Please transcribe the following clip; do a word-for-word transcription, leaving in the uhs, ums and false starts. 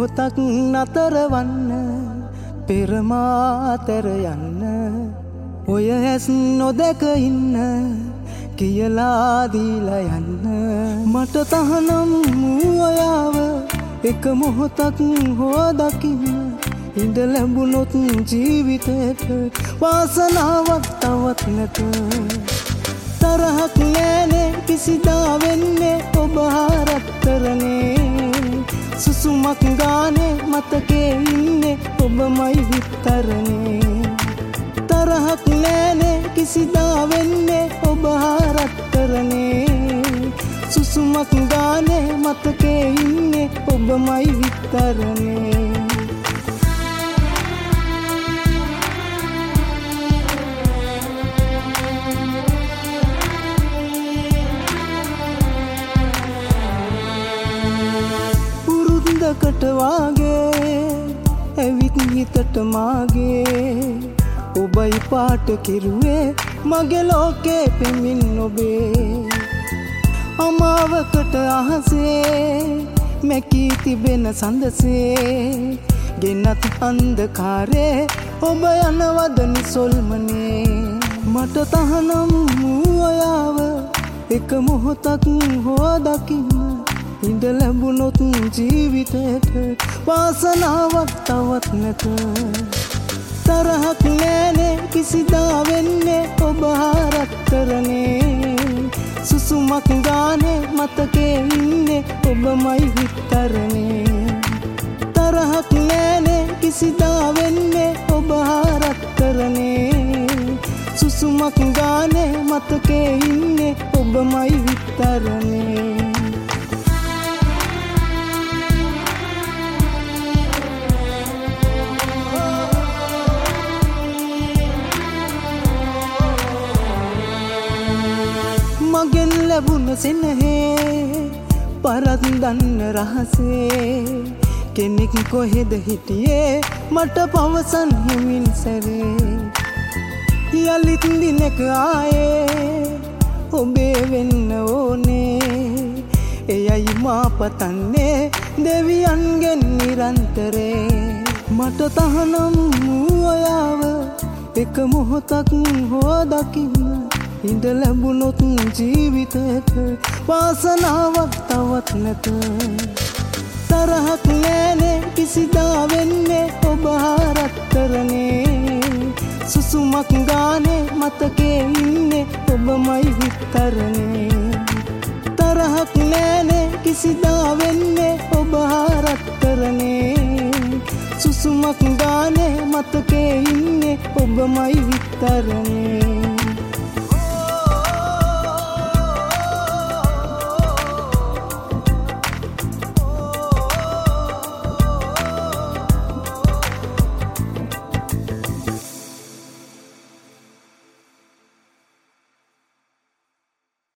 මොහොතක් නතරවන්න පෙරමාතර යන්න ඔය ඇස් නොදැක ඉන්න කියලා දීලා යන්න මට තහනම් ඔයාව එක මොහොතක් හෝ දකින්න ඉඳ ලැබුණොත් ජීවිතේට වාසනාවක් තවත් නැත තරහක් නෑනේ කිසිදා වෙන්නේ ඔබ හරත්තරනේ සුසුමක් ගානේ මතකේ ඉන්නේ ඔබමයි විතරනේ තරහක් නෑනේ කිසිදා වෙන්නේ ඔබ හරත්තරනේ සුසුමක් ගානේ මතකේ ඉන්නේ ඔබමයි විතරනේ කට වාගේ ඇවිත් හිතට මාගේ ඔබයි පාට කිරුවේ මගේ ලෝකේ පෙමින් ඔබේ අමාවකට අහසේ මැකී තිබෙන සඳසේ ගෙනත් අන්ධකාරේ ඔබ යනවද නිසොල්මනේ මට තහනම් ඔයාව එක මොහොතක් හෝ දකින්න ඉඳ ලැබුණොත් ජීවිතේට වාසනාවක් තවත් නැත තරහක් නෑනේ කිසිදා වෙන්නේ ඔබ හරත්තරනේ සුසුමක් ගානේ මතකේ ඉන්නේ ඔබමයි විතරනේ තරහක් නෑනේ කිසිදා වෙන්නේ ඔබ හරත්තරනේ සුසුමක් ගානේ මතකේ ඉන්නේ ඔබමයි විතරනේ මගෙන් ලැබුණ සෙනහේ පරද්දන්න රහසේ කෙනෙක් කොහෙද හිටියේ මට පවසන් හිමින් සැරේ යලිත් දිනක ආයේ ඔබේ වෙන්න ඕනේ එයයි මා පතන්නේ දෙවියන්ගෙන් නිරන්තරේ මට තහනම් ඔයාව එක මොහොතක් හෝ දකින්න ඉඳ ලැබුණොත් ජීවිතේට වාසනාවක් තවත් නැත තරහක් නෑනේ කිසිදා වෙන්නේ ඔබ හරත්තරනේ සුසුමක් ගානේ මතකේ ඉන්නේ ඔබමයි විතරනේ තරහක් නෑනේ කිසිදා වෙන්නේ ඔබ හරත්තරනේ සුසුමක් ගානේ මතකේ ඉන්නේ ඔබමයි විතරනේ